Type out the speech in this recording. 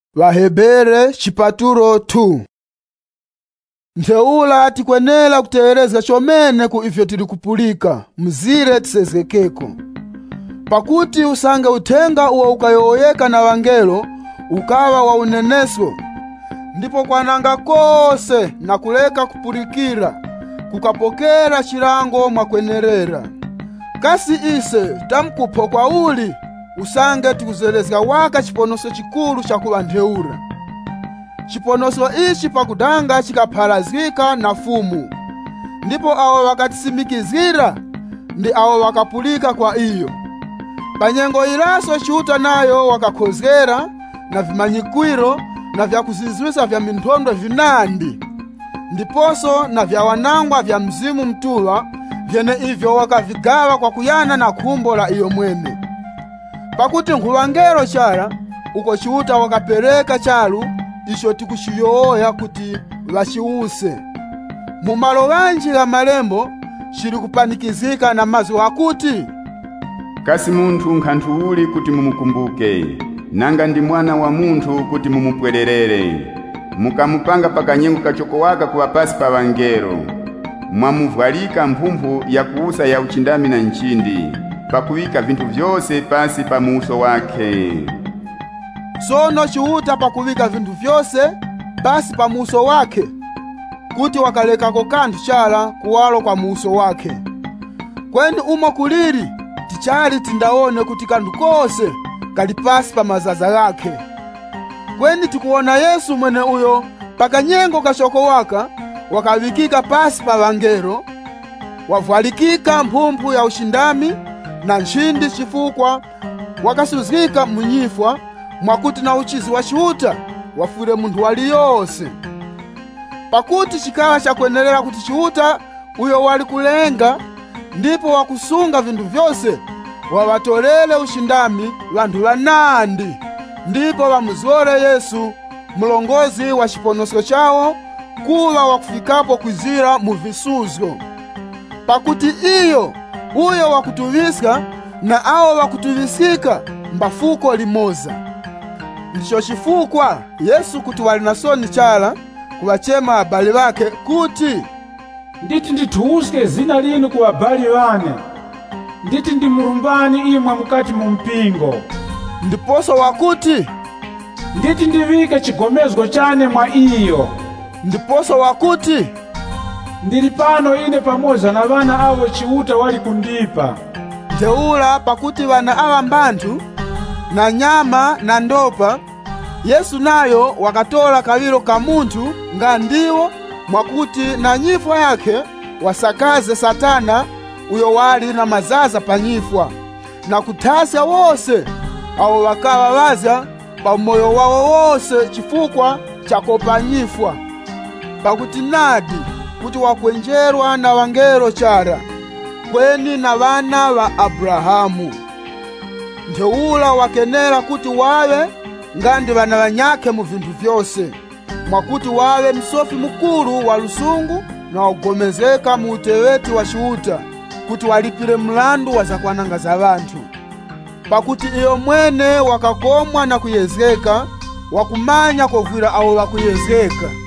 Vahebere chipaturo 2. Ntheula tikwenera kuteereza chomene ku ifyo tili kupulika mzire tisezekeko. Pakuti usange uthenga uwo ukayoyeka na wangelo ukawa wa uneneso, ndipo kwananga kose na kuleka kupulikira kukapokera chilango mwakwenerera. Kasi ise tamkupo kwa uli usange tikuzelezga waka chiponoso chikulu chakuwa ntheura. Chiponoso ichi pakudanga chikaphalazika na fumu, ndipo awo wakatisimikizira ndi awo wakapulika kwa iyo. Panyengo ilaso Chiuta nayo wakakhozgera na vimanyikwiro na vyakuzizwisa vya minthondo vinandi, ndiposo na vya wanangwa vya mzimu mtuwa vyene ivyo wakavigawa kwa kuyana na khumbo la iyo mwene. Pakuti nkhuwangelo chala uko Chiuta wakapereka chalu isho tikuchiyoya kuti vachiuse. Mumalo wanji la malembo chili kupanikizika na mazu akuti, kasi munthu nkhanthu uli kuti mumukumbuke, nanga ndi mwana wa munthu kuti mumupwererere. Mukamupanga pakanyengo kachoko waka kuwa pasi pa wangelo, mwamuvwalika mphumphu ya kuusa ya uchindami na nchindi, pakuwika vintu vyose pasi pa muso wake. Sono Chiuta pakuwika vintu vyose pasi pa muso wake, kuti wakalekako kanthu chala kuwalo kwa muso wake. Kweni umo kuliri tichali tindaone kuti kanthu kose kali pasi pa mazaza yake. Kweni tikuona Yesu mwene uyo pakanyengo kachoko waka wakawikika pasi pa wangelo, wavwalikika mphumphu ya ushindami na nchindi chifukwa wakasuzgika munyifwa mwakuti na uchizi wa Chiuta wafure munthu waliyose. Pakuti chikawa chakwenerera kuti Chiuta uyo wali kulenga ndipo wakusunga vintu vyose wawatolele ushindami wanthu wanandi, ndipo wamuzore Yesu mulongozi wa chiponoso chawo kuwa wakufikapo kwizira mu visuzgo. Pakuti iyo uyo wakutuviska na awo wakutuvisika mbafuko limoza. Ndicho chifukwa Yesu kuti wali nasoni chala kuwachema abali wake kuti, nditi ndithuske zina linu ku abali wane, nditi ndimulumbani imwe mukati mu mpingo. Ndiposo wakuti, nditi ndivike chigomezgo chane mwa iyo. Ndiposo wakuti, ndili pano ine pamoza na vana awo Chiuta wali kundipa. Ntheula pakuti wana awa mbanthu na nyama na ndopa, Yesu nayo wakatola kawiro ka munthu nga ndiwo mwakuti na nyifwa yake wasakaze Satana uyo wali na mazaza pa nyifwa, na kuthasya wose awo wakawa waza pa moyo wawo wose chifukwa chakopa nyifwa. Pakuti nadi kuti wakwenjerwa na wangelo chara, kweni na vana wa Abrahamu. Ntheula wakenera kuti wawe ngandi vana vanyake mu vintu vyose, mwakuti wawe msofi mukulu wa lusungu na wagomezeka mu uteweti wa Chiuta, kuti walipire mlandu wa zakwananga za vanthu. Pakuti iyo mwene wakakomwa na kuyezeka, wakumanya kovwira awo wakuyezeka.